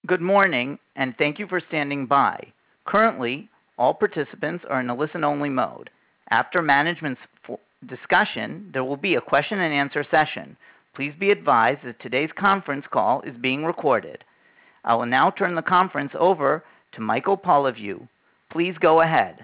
Good morning, and thank you for standing by. Currently, all participants are in a listen-only mode. After management's discussion, there will be a question-and-answer session. Please be advised that today's conference call is being recorded. I will now turn the conference over to Michael Polyviou. Please go ahead.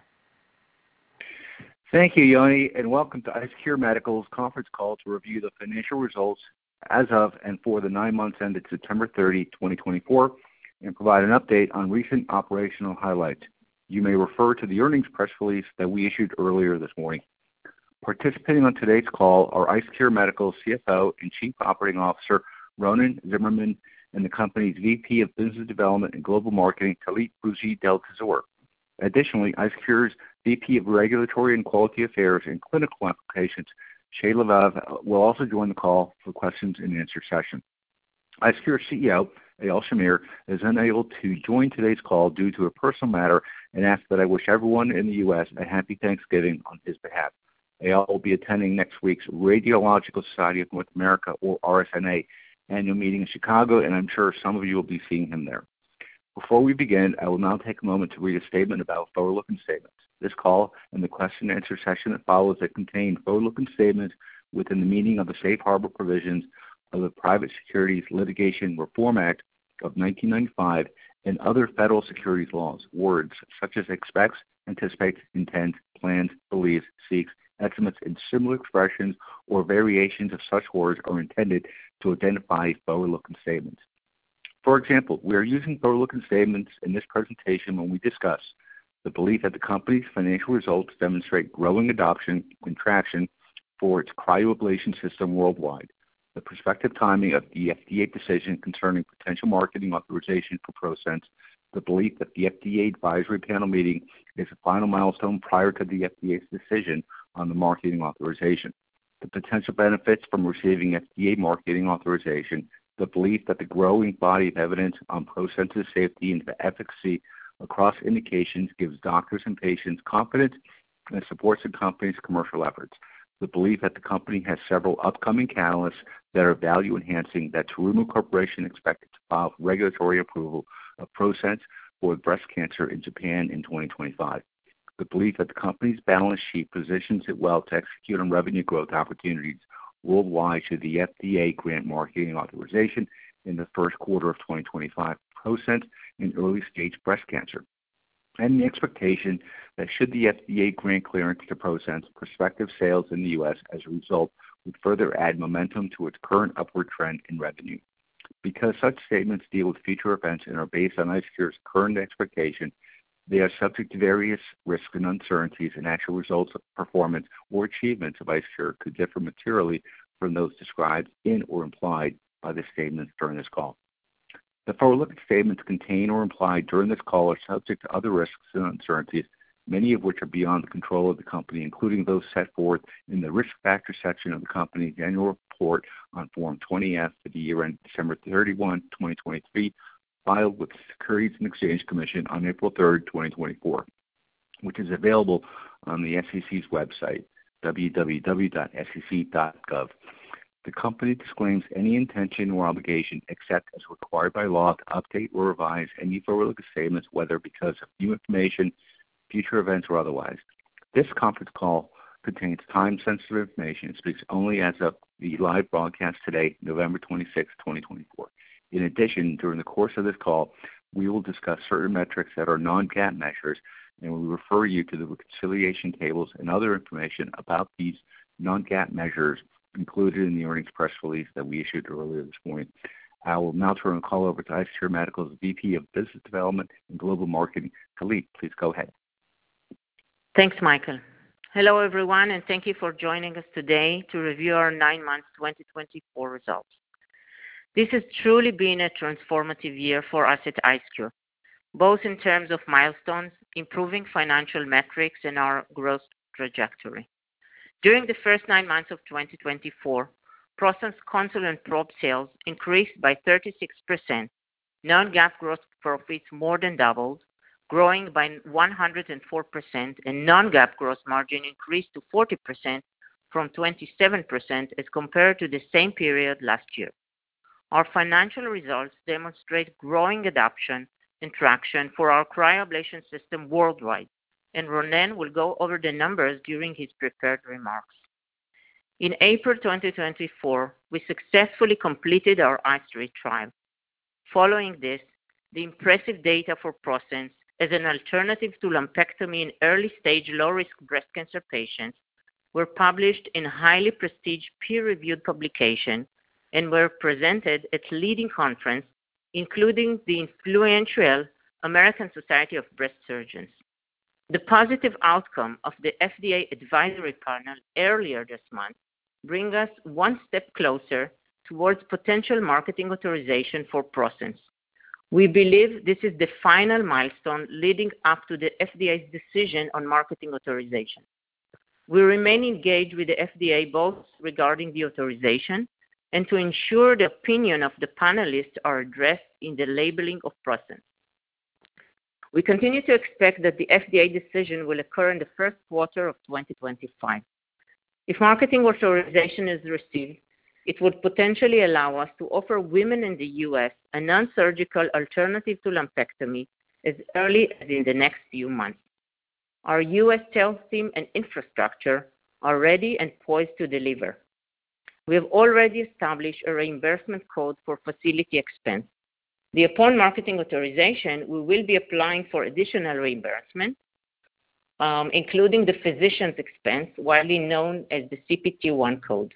Thank you, Yoni, and welcome to IceCure Medical's conference call to review the financial results as of and for the 9 months ended September 30, 2024, and provide an update on recent operational highlights. You may refer to the earnings press release that we issued earlier this morning. Participating on today's call are IceCure Medical's CFO and Chief Operating Officer, Ronen Zimmerman, and the company's VP of Business Development and Global Marketing, Talit Bougie-Del Tazor. Additionally, IceCure's VP of Regulatory and Quality Affairs and Clinical Applications, Shay Levav, will also join the call for questions and answer session. IceCure CEO, Eyal Shamir, is unable to join today's call due to a personal matter and asks that I wish everyone in the U.S. a happy Thanksgiving on his behalf. Eyal will be attending next week's Radiological Society of North America, or RSNA, annual meeting in Chicago, and I'm sure some of you will be seeing him there. Before we begin, I will now take a moment to read a statement about forward-looking statements. This call and the question-and-answer session that follows that contain forward-looking statements within the meaning of the Safe Harbor provisions of the Private Securities Litigation Reform Act of 1995 and other federal securities laws. Words such as expects, anticipates, intends, plans, believes, seeks, estimates, and similar expressions or variations of such words are intended to identify forward-looking statements. For example, we are using forward-looking statements in this presentation when we discuss the belief that the company's financial results demonstrate growing adoption and traction for its cryoablation system worldwide, the prospective timing of the FDA decision concerning potential marketing authorization for ProSense, the belief that the FDA advisory panel meeting is a final milestone prior to the FDA's decision on the marketing authorization, the potential benefits from receiving FDA marketing authorization, the belief that the growing body of evidence on ProSense's safety and efficacy across indications gives doctors and patients confidence and supports the company's commercial efforts, the belief that the company has several upcoming catalysts that are value-enhancing, that Terumo Corporation expected to file for regulatory approval of ProSense for breast cancer in Japan in 2025, the belief that the company's balance sheet positions it well to execute on revenue growth opportunities worldwide should the FDA grant marketing authorization in the first quarter of 2025 for ProSense in early-stage breast cancer, and the expectation that should the FDA grant clearance to ProSense, prospective sales in the U.S. as a result would further add momentum to its current upward trend in revenue. Because such statements deal with future events and are based on IceCure's current expectation, they are subject to various risks and uncertainties, and actual results of performance or achievements of IceCure could differ materially from those described in or implied by the statements during this call. The forward-looking statements contained or implied during this call are subject to other risks and uncertainties, many of which are beyond the control of the company, including those set forth in the Risk Factor section of the company's annual report on Form 20-F for the year ended December 31, 2023, filed with the Securities and Exchange Commission on April 3, 2024, which is available on the SEC's website, www.sec.gov. The company disclaims any intention or obligation, except as required by law, to update or revise any forward-looking statements, whether because of new information, future events, or otherwise. This conference call contains time-sensitive information and speaks only as of the live broadcast today, November 26, 2024. In addition, during the course of this call, we will discuss certain metrics that are non-GAAP measures, and we refer you to the reconciliation tables and other information about these non-GAAP measures included in the earnings press release that we issued earlier this morning. I will now turn the call over to IceCure Medical's VP of Business Development and Global Marketing. Talit, please go ahead. Thanks, Michael. Hello, everyone, and thank you for joining us today to review our 9 months 2024 results. This has truly been a transformative year for us at IceCure, both in terms of milestones, improving financial metrics, and our growth trajectory. During the first 9 months of 2024, ProSense console and probe sales increased by 36%, non-GAAP gross profits more than doubled, growing by 104%, and non-GAAP gross margin increased to 40% from 27% as compared to the same period last year. Our financial results demonstrate growing adoption and traction for our cryoablation system worldwide, and Ronen will go over the numbers during his prepared remarks. In April 2024, we successfully completed our ICE3 trial. Following this, the impressive data for ProSense as an alternative to lumpectomy in early-stage low-risk breast cancer patients were published in highly prestigious peer-reviewed publication and were presented at leading conferences, including the influential American Society of Breast Surgeons. The positive outcome of the FDA advisory panel earlier this month brings us one step closer towards potential marketing authorization for ProSense. We believe this is the final milestone leading up to the FDA's decision on marketing authorization. We remain engaged with the FDA both regarding the authorization and to ensure the opinion of the panelists are addressed in the labeling of ProSense. We continue to expect that the FDA decision will occur in the first quarter of 2025. If marketing authorization is received, it would potentially allow us to offer women in the U.S. a non-surgical alternative to lumpectomy as early as in the next few months. Our U.S. sales team and infrastructure are ready and poised to deliver. We have already established a reimbursement code for facility expense. Upon marketing authorization, we will be applying for additional reimbursement, including the physician's expense, widely known as the CPT-1 code.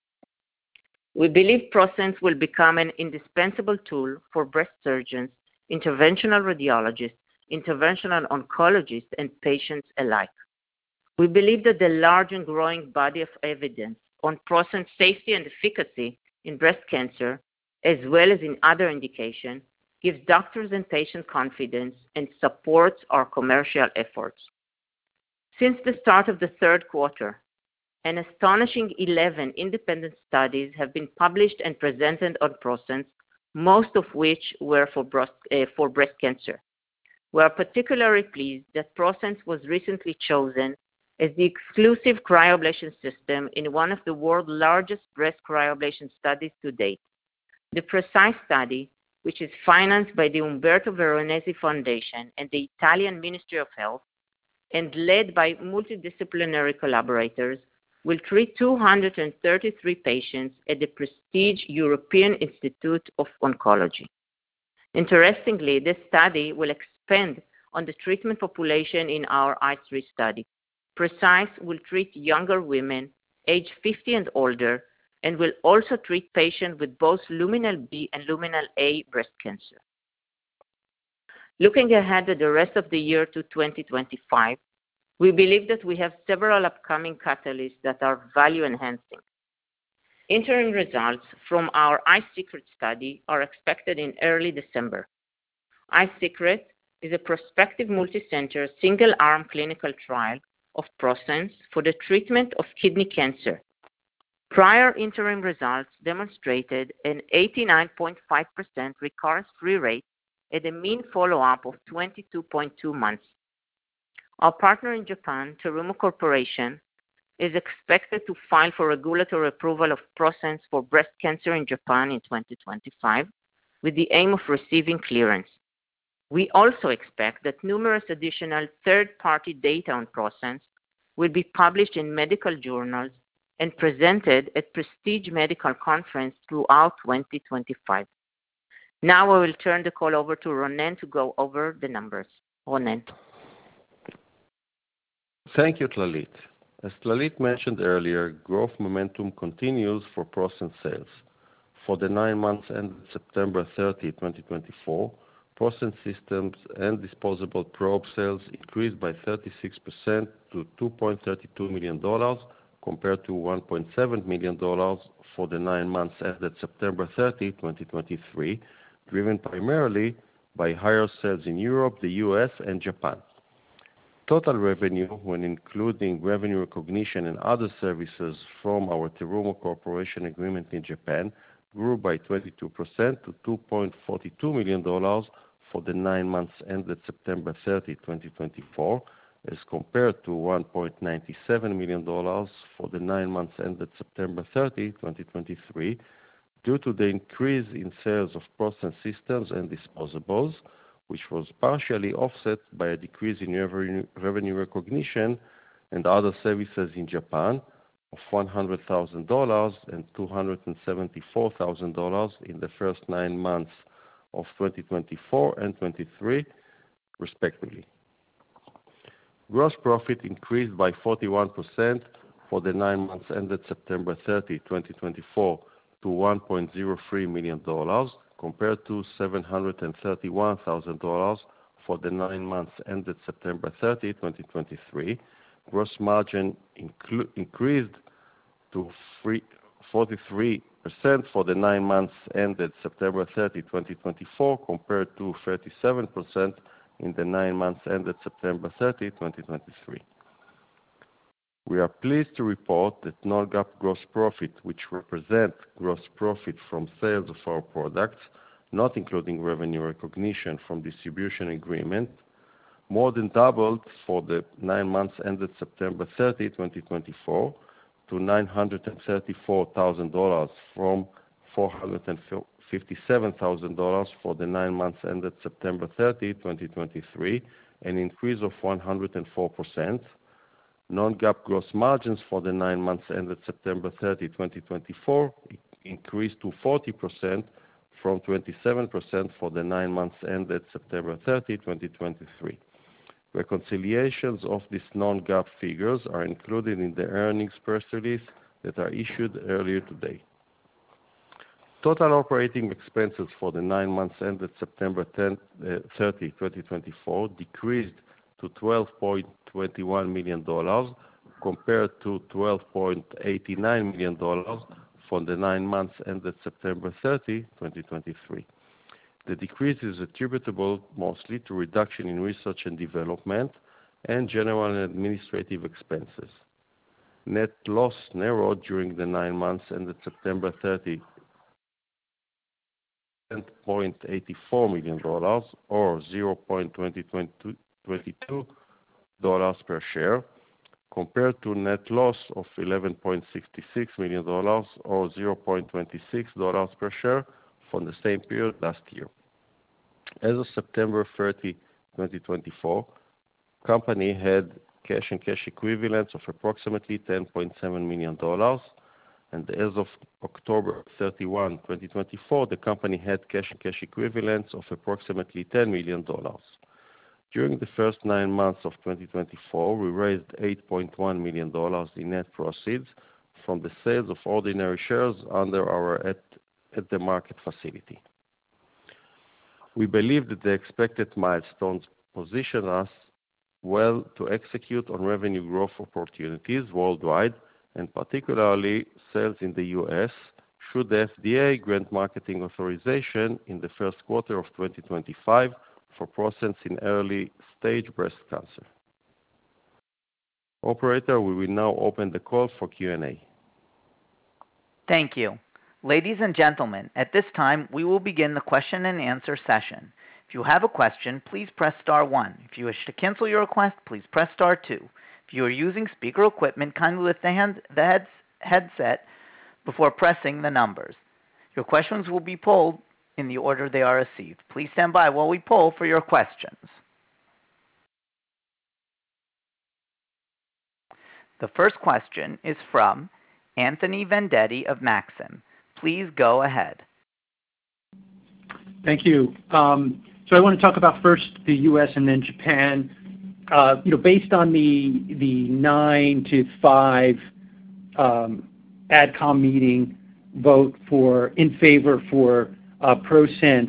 We believe ProSense will become an indispensable tool for breast surgeons, interventional radiologists, interventional oncologists, and patients alike. We believe that the large and growing body of evidence on ProSense safety and efficacy in breast cancer, as well as in other indications, gives doctors and patients confidence and supports our commercial efforts. Since the start of the third quarter, an astonishing 11 independent studies have been published and presented on ProSense, most of which were for breast cancer. We are particularly pleased that ProSense was recently chosen as the exclusive cryoablation system in one of the world's largest breast cryoablation studies to date. The PRECISE study, which is financed by the Umberto Veronesi Foundation and the Italian Ministry of Health, and led by multidisciplinary collaborators, will treat 233 patients at the prestigious European Institute of Oncology. Interestingly, this study will expand on the treatment population in our ICE3 study. PRECISE will treat younger women, age 50 and older, and will also treat patients with both luminal B and luminal A breast cancer. Looking ahead at the rest of the year to 2025, we believe that we have several upcoming catalysts that are value-enhancing. Interim results from our ICESECRET study are expected in early December. ICESECRET is a prospective multicenter single-arm clinical trial of ProSense for the treatment of kidney cancer. Prior interim results demonstrated an 89.5% recurrence-free rate at a mean follow-up of 22.2 months. Our partner in Japan, Terumo Corporation, is expected to file for regulatory approval of ProSense for breast cancer in Japan in 2025, with the aim of receiving clearance. We also expect that numerous additional third-party data on ProSense will be published in medical journals and presented at prestigious medical conferences throughout 2025. Now I will turn the call over to Ronen to go over the numbers. Ronen. Thank you, Tlalit. As Tlalit mentioned earlier, growth momentum continues for ProSense sales. For the 9 months ended September 30, 2024, ProSense systems and disposable probe sales increased by 36% to $2.32 million compared to $1.7 million for the 9 months ended September 30, 2023, driven primarily by higher sales in Europe, the U.S., and Japan. Total revenue, when including revenue recognition and other services from our Terumo Corporation agreement in Japan, grew by 22% to $2.42 million for the 9 months ended September 30, 2024, as compared to $1.97 million for the 9 months ended September 30, 2023, due to the increase in sales of process systems and disposables, which was partially offset by a decrease in revenue recognition and other services in Japan of $100,000 and $274,000 in the first 9 months of 2024 and 2023, respectively. Gross profit increased by 41% for the 9 months ended September 30, 2024, to $1.03 million, compared to $731,000 for the 9 months ended September 30, 2023. Gross margin increased to 43% for the 9 months ended September 30, 2024, compared to 37% in the 9 months ended September 30, 2023. We are pleased to report that non-GAAP gross profit, which represents gross profit from sales of our products, not including revenue recognition from distribution agreement, more than doubled for the 9 months ended September 30, 2024, to $934,000 from $457,000 for the 9 months ended September 30, 2023, an increase of 104%. Non-GAAP gross margins for the 9 months ended September 30, 2024, increased to 40% from 27% for the 9 months ended September 30, 2023. Reconciliations of these non-GAAP figures are included in the earnings press release that are issued earlier today. Total operating expenses for the 9 months ended September 30, 2024, decreased to $12.21 million compared to $12.89 million for the 9 months ended September 30, 2023. The decrease is attributable mostly to reduction in research and development and general and administrative expenses. Net loss narrowed during the 9 months ended September 30, $10.84 million, or $0.22 per share, compared to net loss of $11.66 million, or $0.26 per share, for the same period last year. As of September 30, 2024, the company had cash and cash equivalents of approximately $10.7 million, and as of October 31, 2024, the company had cash and cash equivalents of approximately $10 million. During the first 9 months of 2024, we raised $8.1 million in net proceeds from the sales of ordinary shares under our at-the-market facility. We believe that the expected milestones position us well to execute on revenue growth opportunities worldwide, and particularly sales in the U.S., should the FDA grant marketing authorization in the first quarter of 2025 for ProSense in early-stage breast cancer. Operator, we will now open the call for Q&A. Thank you. Ladies and gentlemen, at this time, we will begin the question-and-answer session. If you have a question, please press star 1. If you wish to cancel your request, please press star 2. If you are using speaker equipment, kindly lift the headset before pressing the numbers. Your questions will be polled in the order they are received. Please stand by while we poll for your questions. The first question is from Anthony Vendetti of Maxim. Please go ahead. Thank you. So I want to talk about first the U.S. and then Japan. Based on the 9-5 AdCom meeting vote in favor for ProSense,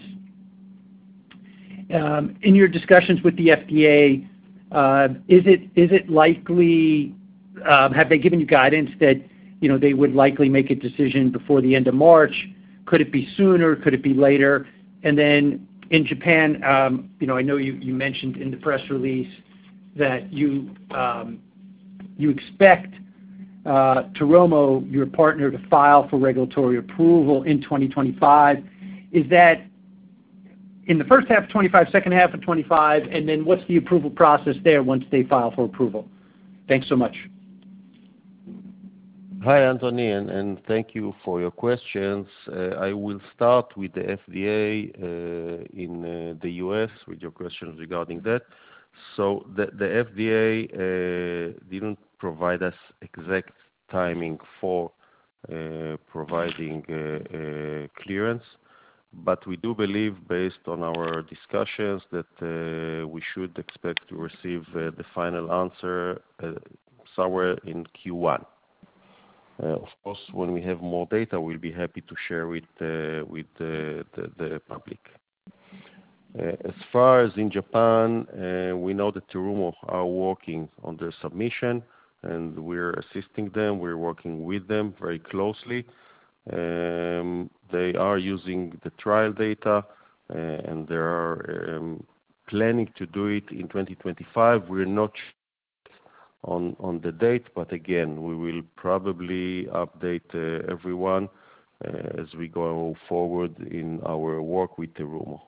in your discussions with the FDA, is it likely? Have they given you guidance that they would likely make a decision before the end of March? Could it be sooner? Could it be later? And then in Japan, I know you mentioned in the press release that you expect Terumo, your partner, to file for regulatory approval in 2025. Is that in the first half of 25, second half of 25, and then what's the approval process there once they file for approval? Thanks so much. Hi, Anthony, and thank you for your questions. I will start with the FDA in the U.S. with your questions regarding that. So the FDA didn't provide us exact timing for providing clearance, but we do believe, based on our discussions, that we should expect to receive the final answer somewhere in Q1. Of course, when we have more data, we'll be happy to share with the public. As far as in Japan, we know that Terumo are working on their submission, and we're assisting them. We're working with them very closely. They are using the trial data, and they are planning to do it in 2025. We're not on the date, but again, we will probably update everyone as we go forward in our work with Terumo.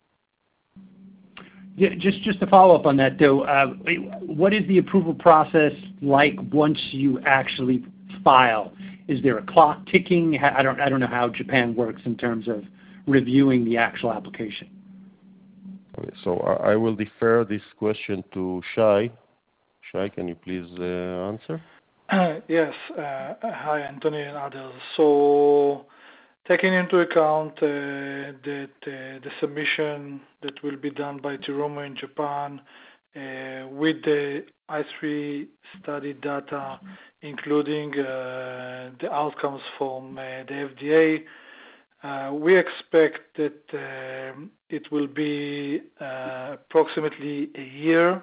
Yeah, just to follow up on that, though, what is the approval process like once you actually file? Is there a clock ticking? I don't know how Japan works in terms of reviewing the actual application. Okay, so I will defer this question to Shai. Shai, can you please answer? Yes. Hi, Anthony and others. So, taking into account that the submission that will be done by Terumo in Japan with the ICE3 study data, including the outcomes from the FDA, we expect that it will be approximately a year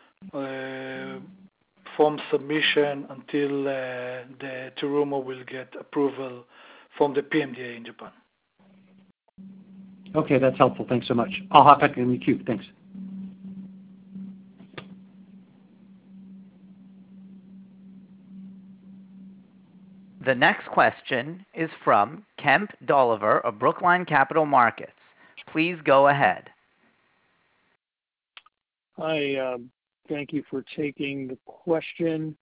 from submission until the Terumo will get approval from the PMDA in Japan. Okay, that's helpful. Thanks so much. I'll hop back in the queue. Thanks. The next question is from Kemp Dolliver of Brookline Capital Markets. Please go ahead. Hi, thank you for taking the question.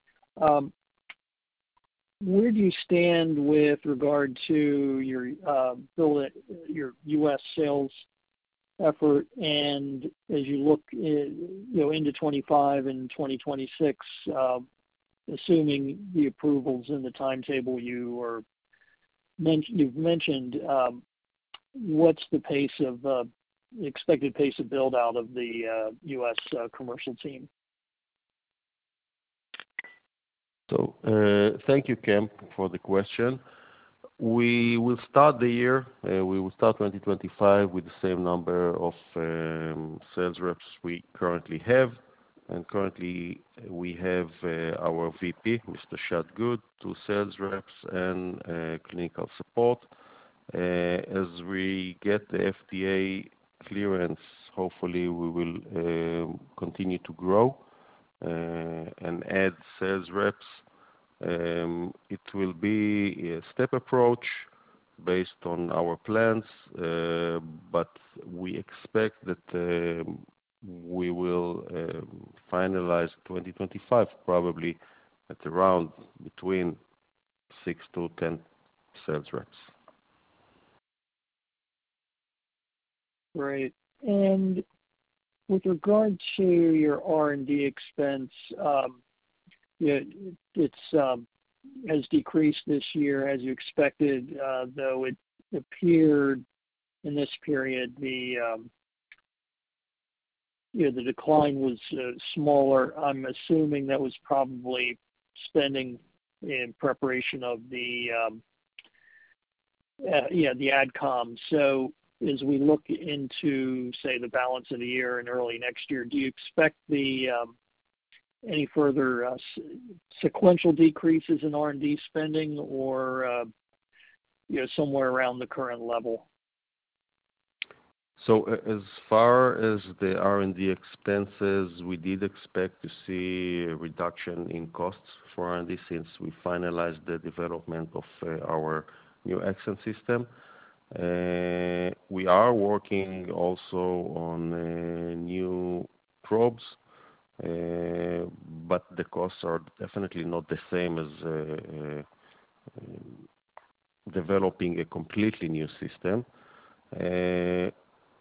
Where do you stand with regard to your U.S. sales effort, and as you look into 25 and 2026, assuming the approvals in the timetable you've mentioned, what's the expected pace of build out of the U.S. commercial team? So, thank you, Kemp, for the question. We will start the year, we will start 2025 with the same number of sales reps we currently have. And currently, we have our VP, Mr. Shad Good, 2 sales reps, and clinical support. As we get the FDA clearance, hopefully we will continue to grow and add sales reps. It will be a step approach based on our plans, but we expect that we will finalize 2025 probably at around between 6 to 10 sales reps. Great. And with regard to your R&D expense, it has decreased this year as you expected, though it appeared in this period the decline was smaller. I'm assuming that was probably spending in preparation of the AdCom. So as we look into, say, the balance of the year and early next year, do you expect any further sequential decreases in R&D spending, or somewhere around the current level? So as far as the R&D expenses, we did expect to see a reduction in costs for R&D since we finalized the development of our new Axon system. We are working also on new probes, but the costs are definitely not the same developing a completely new system. In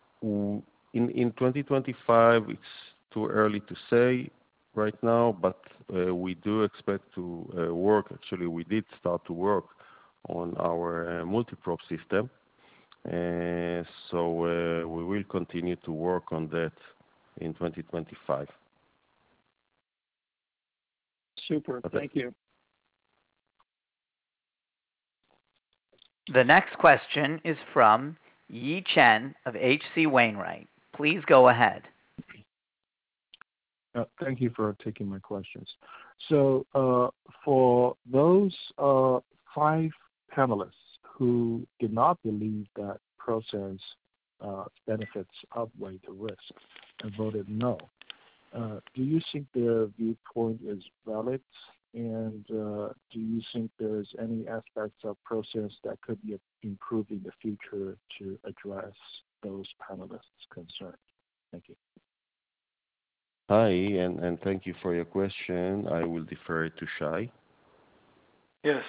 2025, it's too early to say right now, but we do expect to work. Actually, we did start to work on our multi-probe system. So we will continue to work on that in 2025. Super. Thank you. The next question is from Yi Chen of H.C. Wainwright. Please go ahead. Thank you for taking my questions. So for those 5 panelists who did not believe that ProSense benefits outweigh the risk and voted no, do you think their viewpoint is valid? And do you think there's any aspects of ProSense that could be improved in the future to address those panelists' concerns? Thank you. Hi, and thank you for your question. I will defer it to Shai. Yes.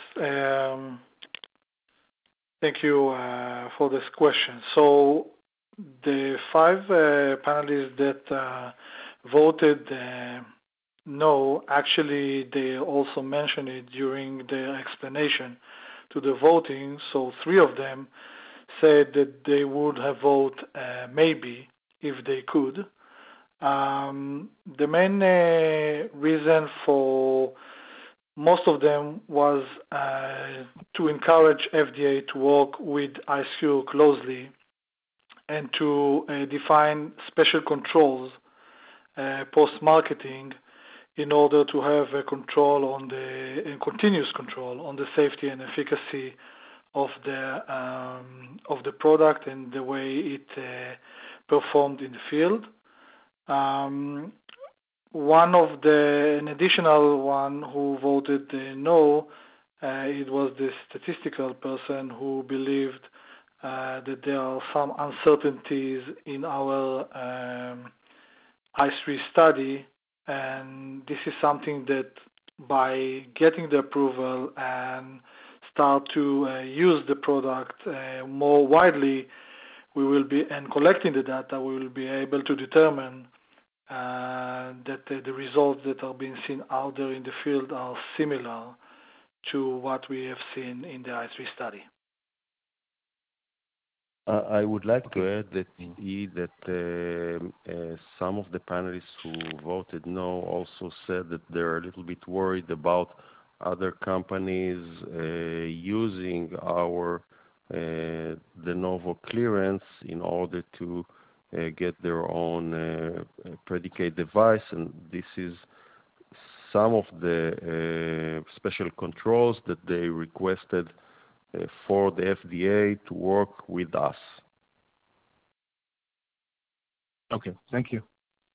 Thank you for this question. So the 5 panelists that voted no, actually, they also mentioned it during their explanation to the voting. So 3 of them said that they would have voted maybe if they could. The main reason for most of them was to encourage FDA to work with IceCure closely and to define special controls post-marketing in order to have a control on the continuous control on the safety and efficacy of the product and the way it performed in the field. An additional one who voted no, it was the statistical person who believed that there are some uncertainties in our ICE3 study, and this is something that by getting the approval and start to use the product more widely, we will be, and collecting the data, we will be able to determine that the results that are being seen out there in the field are similar to what we have seen in the ICE3 study. I would like to add that some of the panelists who voted no also said that they're a little bit worried about other companies using our de novo clearance in order to get their own predicate device, and this is some of the special controls that they requested for the FDA to work with us. Okay, thank you.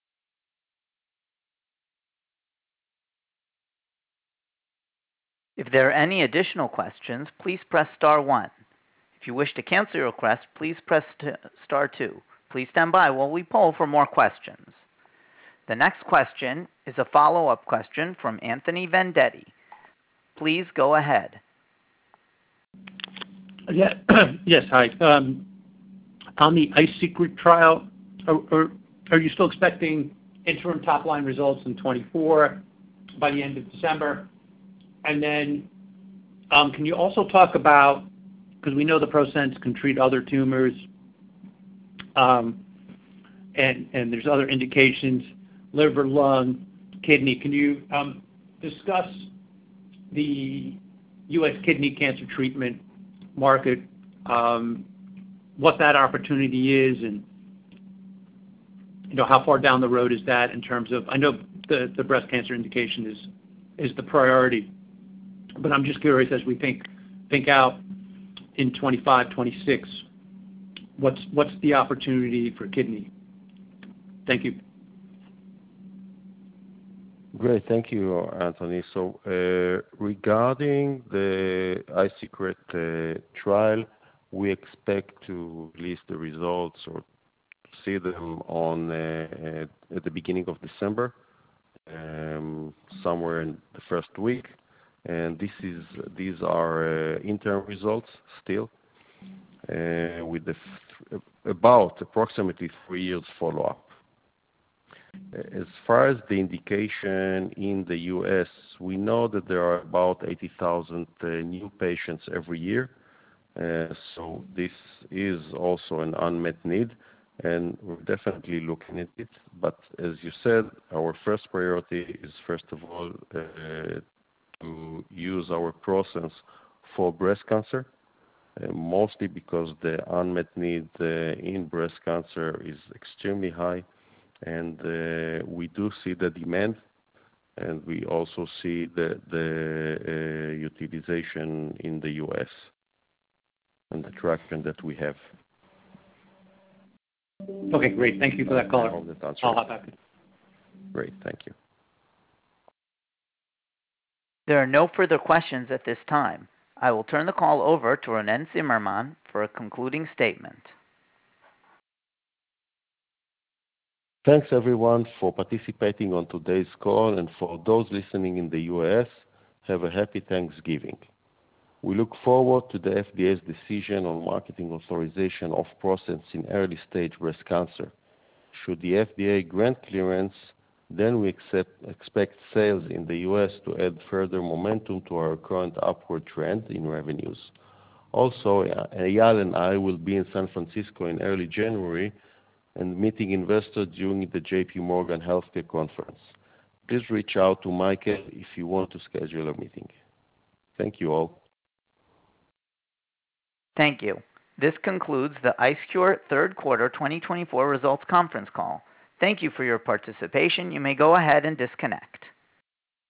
If there are any additional questions, please press star 1. If you wish to cancel your request, please press star 2. Please stand by while we poll for more questions. The next question is a follow-up question from Anthony Vendetti. Please go ahead. Yeah. Yes, hi. On the ICE-SECRET trial, are you still expecting interim top-line results in 24 by the end of December? And then can you also talk about, because we know the ProSense can treat other tumors, and there's other indications, liver, lung, kidney. Can you discuss the U.S. kidney cancer treatment market, what that opportunity is, and how far down the road is that in terms of, I know the breast cancer indication is the priority, but I'm just curious as we think out in 25, 26, what's the opportunity for kidney? Thank you. Great. Thank you, Anthony. So regarding the ICE-SECRET trial, we expect to release the results or see them at the beginning of December, somewhere in the first week. and these are interim results still, with about approximately 3 years follow-up. As far as the indication in the U.S., we know that there are about 80,000 new patients every year. So this is also an unmet need, and we're definitely looking at it. But as you said, our first priority is, first of all, to use our ProSense for breast cancer, mostly because the unmet need in breast cancer is extremely high, and we do see the demand, and we also see the utilization in the U.S. and the traction that we have. Okay, great. Thank you for that color. I'll hop back. Great. Thank you. There are no further questions at this time. I will turn the call over to Ronen Tsimerman for a concluding statement. Thanks, everyone, for participating on today's call, and for those listening in the U.S., have a happy Thanksgiving. We look forward to the FDA's decision on marketing authorization of ProSense in early-stage breast cancer. Should the FDA grant clearance, then we expect sales in the U.S. to add further momentum to our current upward trend in revenues. Also, Eyal and I will be in San Francisco in early January and meeting investors during the JP Morgan Healthcare Conference. Please reach out to Michael if you want to schedule a meeting. Thank you all. Thank you. This concludes the IceCure third quarter 2024 results conference call. Thank you for your participation. You may go ahead and disconnect.